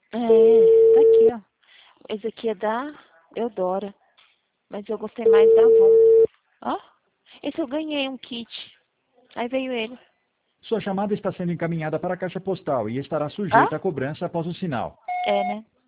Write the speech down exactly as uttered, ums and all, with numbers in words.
É, tá aqui, ó. Esse aqui é da Eudora. Mas eu gostei mais da Avon. Ó, esse eu ganhei um kit. Aí veio ele. Sua chamada está sendo encaminhada para a caixa postal e estará Hã? sujeita à cobrança após o sinal. É, né?